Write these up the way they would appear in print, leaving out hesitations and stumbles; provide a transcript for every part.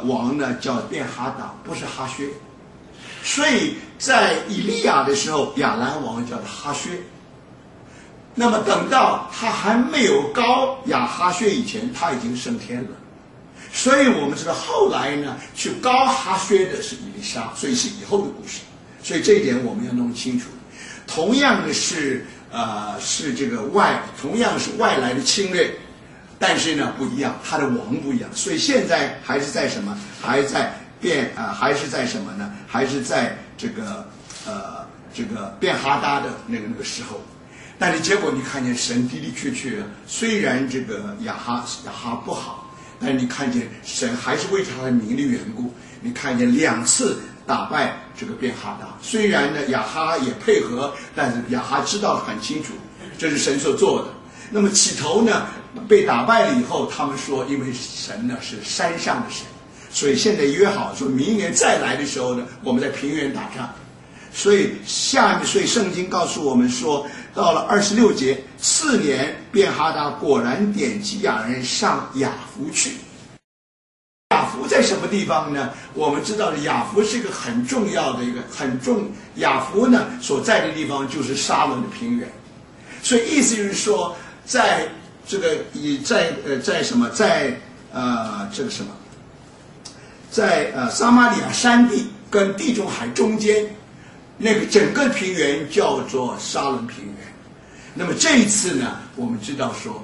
王呢叫便哈达，不是哈薛。所以在以利亚的时候，亚兰王叫他哈薛。那么等到他还没有高亚哈薛以前，他已经升天了。所以我们知道后来呢，去高哈薛的是以利沙，所以是以后的故事。所以这一点我们要弄清楚。同样的是这个同样是外来的侵略，但是呢不一样，他的王不一样。所以现在还是在什么？还是在什么呢？还是在这个便哈达的那个时候。但是结果你看见神的的确确，虽然这个亚哈不好，但是你看见神还是为他的名的缘故，你看见2次打败这个便哈达。虽然呢亚哈也配合，但是亚哈知道很清楚这是神所做的。那么起头呢被打败了以后，他们说因为神呢是山上的神，所以现在约好说明年再来的时候呢，我们在平原打仗。所以圣经告诉我们说，到了26节，4年便哈达果然点基亚人上雅弗去。雅弗在什么地方呢？我们知道雅弗是一个很重要的雅弗呢所在的地方就是沙伦的平原。所以意思就是说，在这个在撒玛利亚山地跟地中海中间，那个整个平原叫做沙伦平原。那么这一次呢，我们知道说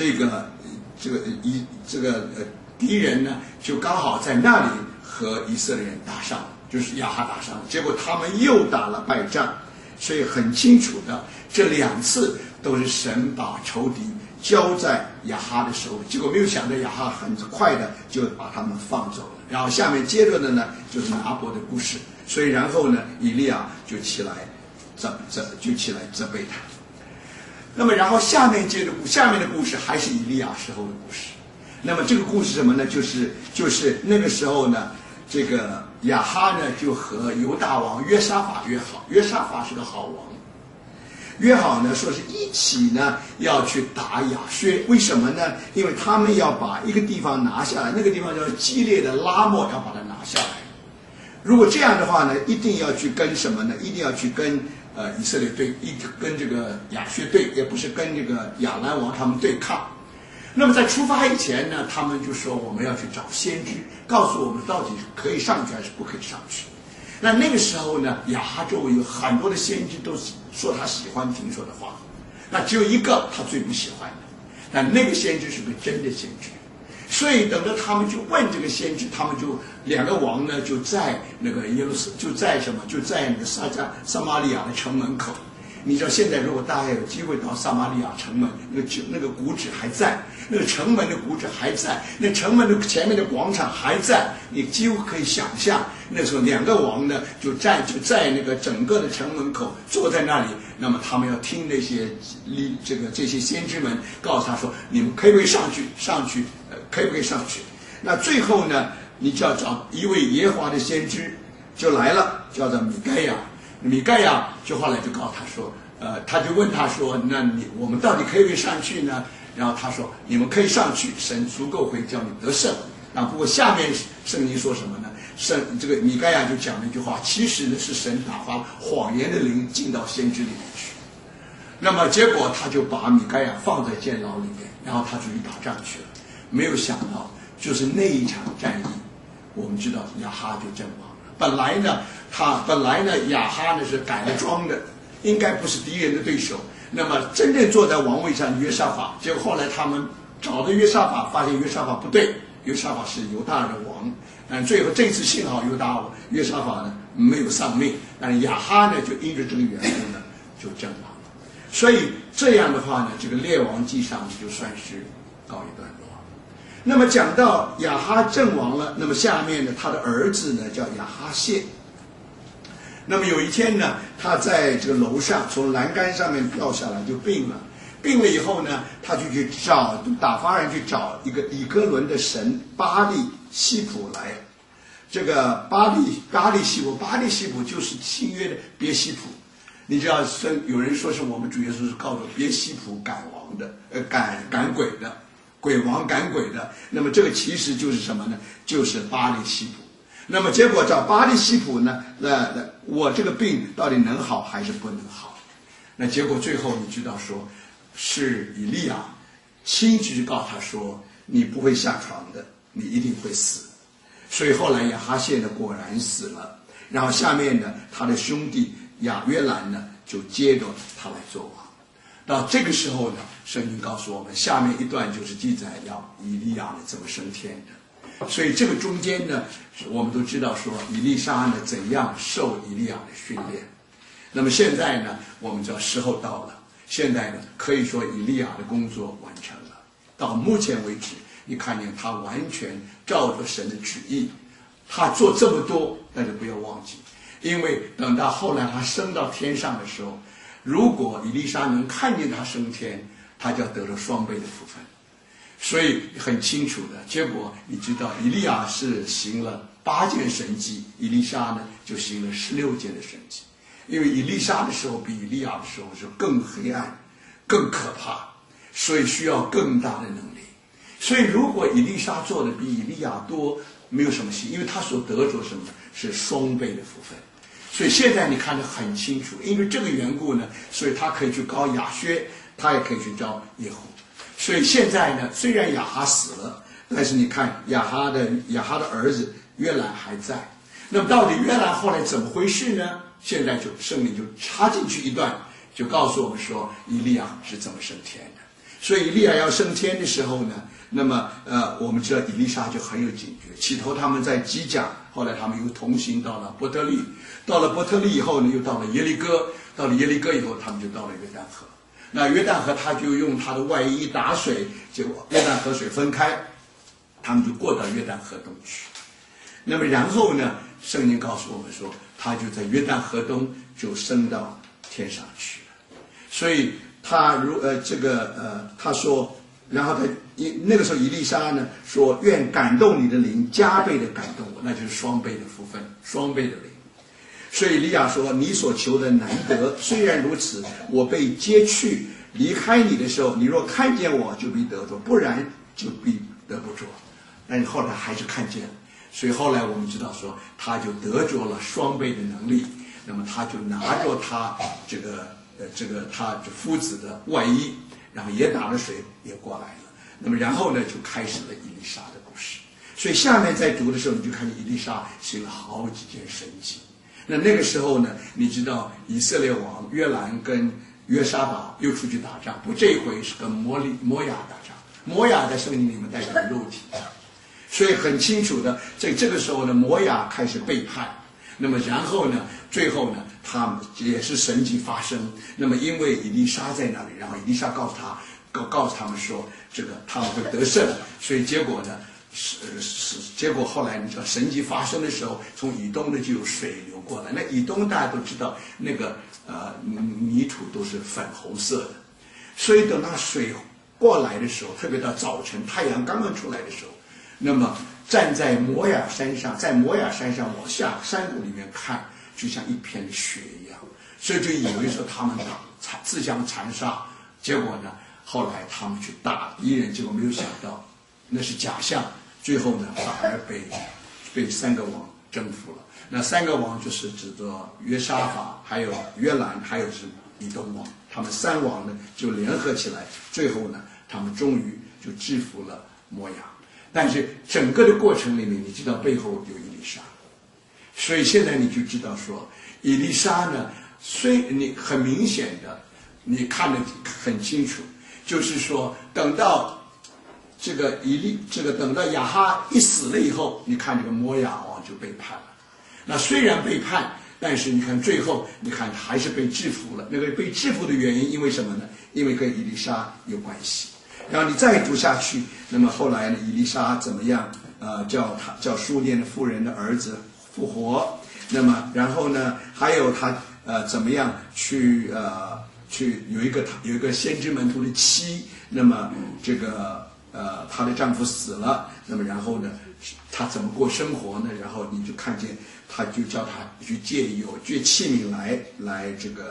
敌人呢就刚好在那里和以色列人打仗，就是亚哈打仗，结果他们又打了败仗。所以很清楚的，这2次都是神把仇敌交在亚哈的手里，结果没有想到亚哈很快的就把他们放走了。然后下面接着的呢就是拿伯的故事。所以然后呢以利亚就起来责备他。那么然后下面的故事还是以利亚时候的故事。那么这个故事什么呢？就是那个时候呢，这个亚哈呢就和犹大王约沙法约好。约沙法是个好王，约好呢说是一起呢要去打亚薛。为什么呢？因为他们要把一个地方拿下来，那个地方叫基列的拉末，要把它拿下来。如果这样的话呢，一定要去跟什么呢？一定要去跟以色列队，跟这个亚薛队，也不是跟这个亚兰王他们对抗。那么在出发以前呢，他们就说我们要去找先知，告诉我们到底可以上去还是不可以上去。那个时候呢，亚哈周围有很多的先知都说他喜欢听说的话，那只有一个他最不喜欢的，但那个先知是个真的先知。所以等着他们去问这个先知，他们就2个王呢就在那个就在那个撒玛利亚的城门口。你知道现在如果大家有机会到撒玛利亚城门，那个古址还在，那个城门的古址还在，那城门的前面的广场还在，你几乎可以想象那时候2个王呢就在那个整个的城门口坐在那里。那么他们要听这些先知们告诉他说，你们可不可以上去可不可以上去。那最后呢，你就要找一位耶和华的先知就来了，叫做米盖亚就后来就告诉他说，他就问他说，那我们到底可以不可以上去呢？然后他说，你们可以上去，神足够会叫你得胜。不过下面圣经说什么呢？这个米盖亚就讲了一句话，其实呢是神打发谎言的灵进到先知里面去。那么结果他就把米盖亚放在监牢里面，然后他出去打仗去了。没有想到就是那一场战役，我们知道亚哈就阵亡了。本来呢亚哈呢是改了装的，应该不是敌人的对手。那么真正坐在王位上的约沙法，结果后来他们找的约沙法，发现约沙法不对，约沙法是犹大的王。但最后这次幸好约沙法呢没有丧命，但是亚哈呢就因着这个缘故呢就阵亡了。所以这样的话呢，这个列王记上就算是告一段落。那么讲到亚哈阵亡了，那么下面呢他的儿子呢叫亚哈谢。那么有一天呢，他在这个楼上从栏杆上面掉下来就病了。病了以后呢，他就去打发人去找一个以哥伦的神巴利西卜来。这个巴利西卜就是新约的别西卜。你知道有人说是我们主耶稣是靠着别西卜赶王的，赶鬼的。 鬼王赶鬼的。那么这个其实就是什么呢？就是巴力西卜。那么结果找巴力西卜呢，我这个病到底能好还是不能好？那结果最后你知道说，是以利亚亲自告诉他说，你不会下床的，你一定会死。所以后来亚哈谢呢果然死了，然后下面呢他的兄弟亚约兰呢就接着他来做王。到这个时候呢，圣经告诉我们，下面一段就是记载要以利亚呢怎么升天的。所以这个中间呢，我们都知道说以利沙呢怎样受以利亚的训练。那么现在呢，我们知道时候到了，现在呢可以说以利亚的工作完成了。到目前为止，你看见他完全照着神的旨意，他做这么多，但是不要忘记，因为等到后来他升到天上的时候，如果以利沙能看见他升天，他就要得到双倍的福分。所以很清楚的结果，你知道以利亚是行了8件神迹，以利沙呢就行了16件的神迹。因为以利沙的时候比以利亚的时候是更黑暗更可怕，所以需要更大的能力。所以如果以利沙做的比以利亚多，没有什么戏，因为他所得着什么呢？是双倍的福分。所以现在你看得很清楚，因为这个缘故呢，所以他可以去膏亚薛，他也可以去招耶户。所以现在呢，虽然亚哈死了，但是你看亚哈的儿子约兰还在。那么到底约兰后来怎么回事呢？现在就圣灵就插进去一段，就告诉我们说以利亚是怎么升天的。所以以利亚要升天的时候呢，那么我们知道以利沙就很有警觉。起头他们在基甲，后来他们又同行到了伯特利，到了伯特利以后呢，又到了耶利哥，到了耶利哥以后，他们就到了约旦河。那约旦河他就用他的外衣一打水，结果约旦河水分开，他们就过到约旦河东去。那么然后呢，圣经告诉我们说，他就在约旦河东就升到天上去了。所以他他说，然后那个时候以利沙呢说，愿感动你的灵加倍的感动我，那就是双倍的福分，双倍的灵。所以以利亚说，你所求的难得，虽然如此，我被接去离开你的时候，你若看见我，就必得着，不然就必得不着。但是后来还是看见了，所以后来我们知道说，他就得着了双倍的能力。那么他就拿着他他夫子的外衣，然后也打了水，也过来了。那么然后呢，就开始了以利沙的故事。所以下面在读的时候，你就看见以利沙行了好几件神迹。那个时候呢，你知道以色列王约兰跟约沙法又出去打仗，不，这一回是跟摩亚打仗。摩亚在圣经里面代表肉体，所以很清楚的，在这个时候呢，摩亚开始背叛。那么然后呢，最后呢，他们也是神迹发生。那么因为以利沙在那里，然后以利沙告诉他们说，他们会得胜。所以结果呢，结果后来你知道神迹发生的时候，从以东呢就有水流过来。那以东大家都知道，那个泥土都是粉红色的，所以等到水过来的时候，特别到早晨太阳刚刚出来的时候，那么站在摩亚山上，在摩亚山上往下山谷里面看，就像一片雪一样，所以就以为说他们自相残杀。结果呢，后来他们去打敌人，结果没有想到那是假象，最后呢反而被3个王征服了。那3个王就是指着约沙法，还有约兰，还有是以东王。他们3王呢就联合起来，最后呢他们终于就制服了摩亚。但是整个的过程里面，你知道背后有以利沙，所以现在你就知道说，以利沙呢，虽你很明显的，你看得很清楚，就是说等到等到亚哈一死了以后，你看这个摩亚王就背叛了。那虽然背叛，但是你看最后，你看还是被制服了。那个被制服的原因，因为什么呢？因为跟以利沙有关系。然后你再读下去，那么后来呢，以利沙怎么样？叫书念的妇人的儿子复活。那么然后呢，还有他怎么样去有一个先知门徒的妻，那么她的丈夫死了，那么然后呢，她怎么过生活呢？然后你就看见，他就叫她去借器皿来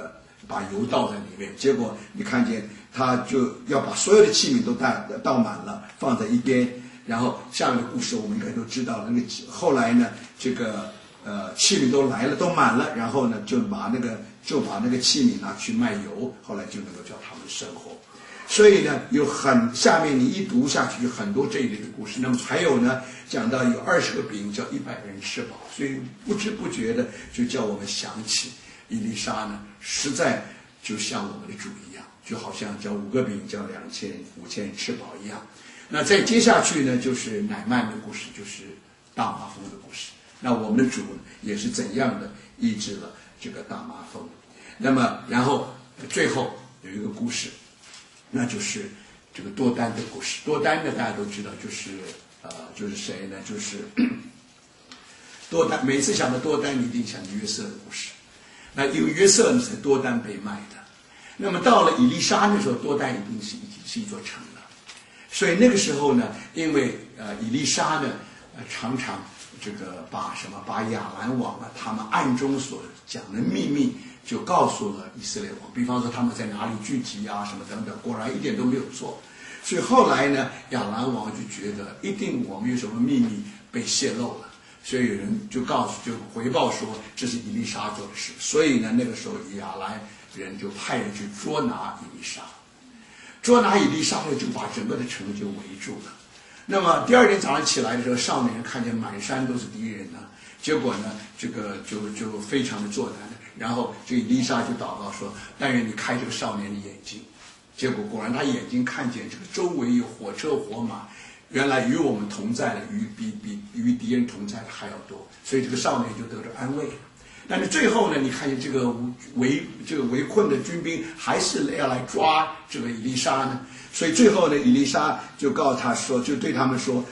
把油倒在里面，结果你看见他就要把所有的器皿都倒满了，放在一边。然后下面的故事我们应该都知道了。那个后来呢，这个器皿都来了，都满了，然后呢就把那个器皿拿去卖油，后来就能够叫他们生活。所以呢，下面你一读下去有很多这一类的故事。那么还有呢，讲到有20个饼叫100个人吃饱，所以不知不觉的就叫我们想起以利沙呢，实在就像我们的主一样，就好像叫5个饼叫5000人吃饱一样。那再接下去呢，就是乃縵的故事，就是大麻风的故事。那我们的主也是怎样的医治了这个大麻风？那么然后最后有一个故事，那就是这个多丹的故事。多丹呢，大家都知道，就是谁呢？就是多丹。每次想到多丹，你一定想约瑟的故事。那因为约瑟呢是多丹被卖的，那么到了以利沙那时候，多丹已经是一座城了。所以那个时候呢，因为以利沙呢常常这个把亚兰王他们暗中所讲的秘密就告诉了以色列王，比方说他们在哪里聚集啊什么等等，果然一点都没有错。所以后来呢，亚兰王就觉得一定我们有什么秘密被泄露了，所以有人就回报说这是以利沙做的事。所以呢，那个时候亚兰人就派人去捉拿以利沙。捉拿以利沙呢，就把整个的城就围住了。那么第二天早上起来的时候，少年人看见满山都是敌人呢，结果呢，这个就非常的作难。然后这以利沙就祷告说：“但愿你开这个少年的眼睛。”结果果然他眼睛看见这个周围有火车火马，原来与我们同在的，比与敌人同在的还要多，所以这个少年就得到安慰。但是最后呢，你看见这个围困的军兵还是要来抓这个以利沙呢，所以最后呢，以利沙就告诉他说，就对他们说，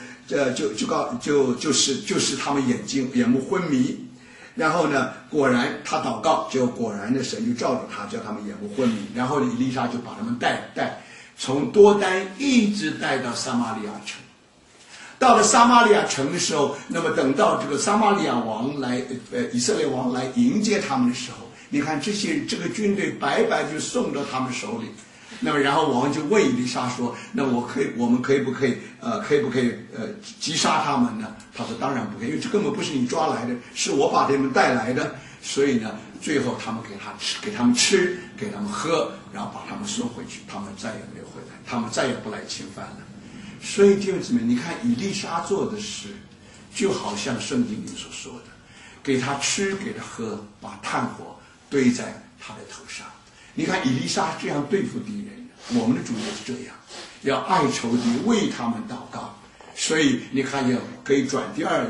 就是他们眼目昏迷。然后呢，果然他祷告，结果果然的神就照着他，叫他们眼目昏迷。然后以利沙就把他们带从多丹一直带到撒玛利亚城。到了撒玛利亚城的时候，那么等到这个撒玛利亚王以色列王来迎接他们的时候，你看这个军队白白就送到他们手里。那么然后王就问以利沙说：“那我们可以不可以击杀他们呢？”他说：“当然不可以，因为这根本不是你抓来的，是我把他们带来的。”所以呢，最后他们给他们吃，给他们喝，然后把他们送回去，他们再也没有回来，他们再也不来侵犯了。所以弟兄姊妹，你看以利沙做的事，就好像圣经里所说的，给他吃，给他喝，把炭火堆在他的头上。你看以利沙这样对付敌人，我们的主也是这样，要爱仇敌，为他们祷告。所以你看见可以走第二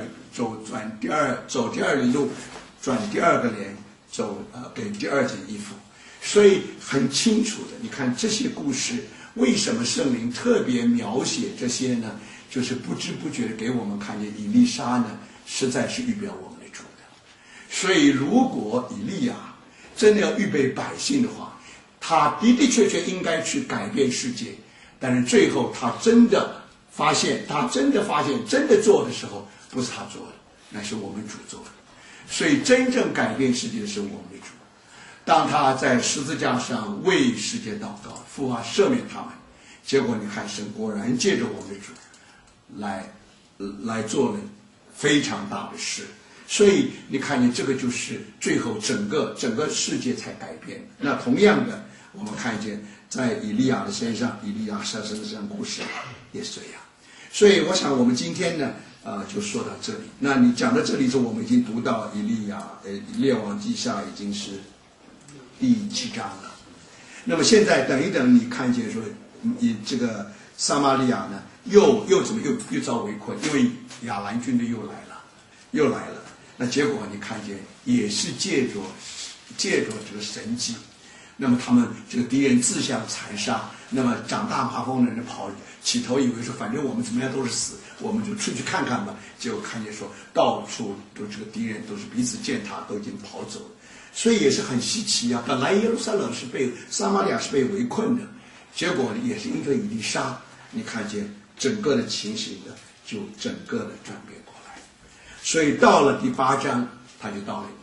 里路，转第二个帘，给第二件衣服。所以很清楚的，你看这些故事，为什么圣灵特别描写这些呢？就是不知不觉的给我们看见以利沙呢，实在是预表我们的主的。所以如果以利亚真的要预备百姓的话，他的确应该去改变世界。但是最后他真的发现真的做的时候，不是他做的，那是我们主做的。所以真正改变世界的是我们的主。当他在十字架上为世界祷告，父啊赦免他们，结果你看神果然借着我们的主来做了非常大的事。所以你看见这个就是最后整个世界才改变。那同样的，我们看见在以利亚的身上，以利亚身上故事也是这样。所以我想我们今天呢就说到这里。那你讲到这里之后，我们已经读到以利亚列王记下已经是第7章了。那么现在等一等，你看见说你这个撒玛利亚呢又怎么又遭围困，因为亚兰军队又来了。那结果你看见也是借着这个神迹，那么他们这个敌人自相残杀，那么长大麻风的人起头以为说反正我们怎么样都是死，我们就出去看看吧。结果看见说到处都这个敌人都是彼此践踏，都已经跑走了。所以也是很稀奇啊！本来耶路撒冷撒玛利亚是被围困的，结果也是因为以利沙，你看见整个的情形呢就整个的转变过来。所以到了第8章，他就到了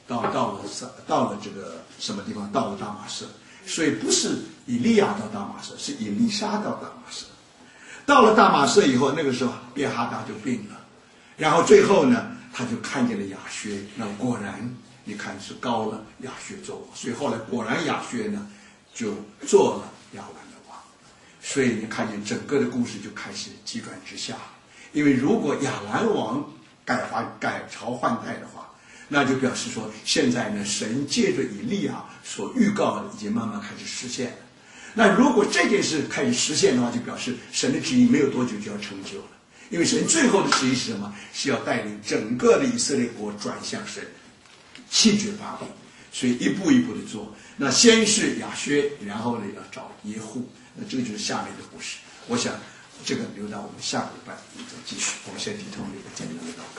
到了这个什么地方？到了大马士。所以不是以利亚到大马士，是以利沙到大马士。到了大马士以后，那个时候便哈达就病了，然后最后呢，他就看见了亚薛，那果然你看是高了亚薛做王，所以后来果然亚薛呢就做了亚兰的王。所以你看见整个的故事就开始急转直下，因为如果亚兰王改朝换代的话，那就表示说，现在呢，神借着以利亚所预告的，已经慢慢开始实现了。那如果这件事开始实现的话，就表示神的旨意没有多久就要成就了。因为神最后的旨意是什么？是要带领整个的以色列国转向神，弃绝巴比。所以一步一步的做。那先是亚薛，然后呢要找耶户。那这个就是下面的故事。我想这个留到我们下个礼拜再继续。我们先低头一个简单的祷告。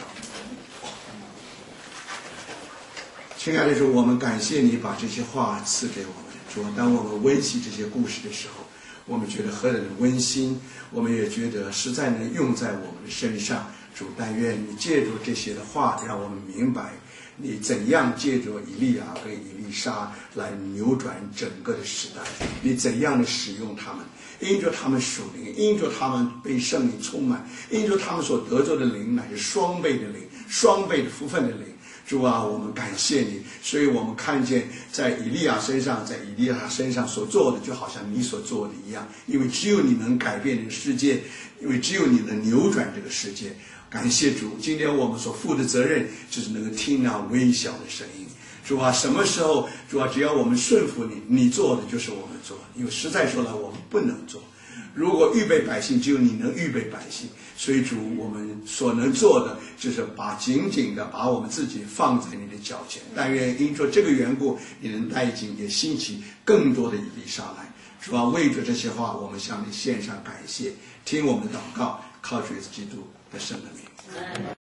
亲爱的主，我们感谢你把这些话赐给我们。主，当我们温习这些故事的时候，我们觉得何等的温馨，我们也觉得实在能用在我们的身上。主，但愿你借助这些的话，让我们明白你怎样借助以利亚跟以利沙来扭转整个的时代，你怎样的使用他们，因着他们属灵，因着他们被圣灵充满，因着他们所得着的灵乃是双倍的灵，双倍的福分的灵。主啊，我们感谢你，所以我们看见在以利亚身上，在以利亚身上所做的，就好像你所做的一样，因为只有你能改变这个世界，因为只有你能扭转这个世界。感谢主，今天我们所负的责任就是能够听那微小的声音。主啊，什么时候主啊，只要我们顺服你，你做的就是我们做的，因为实在说了，我们不能做。如果预备百姓，只有你能预备百姓。所以主，我们所能做的就是紧紧的把我们自己放在你的脚前。但愿因着这个缘故，你能带进也兴起更多的以利沙来。主啊，为着这些话，我们向你献上感谢，听我们的祷告，靠主耶稣基督的圣名。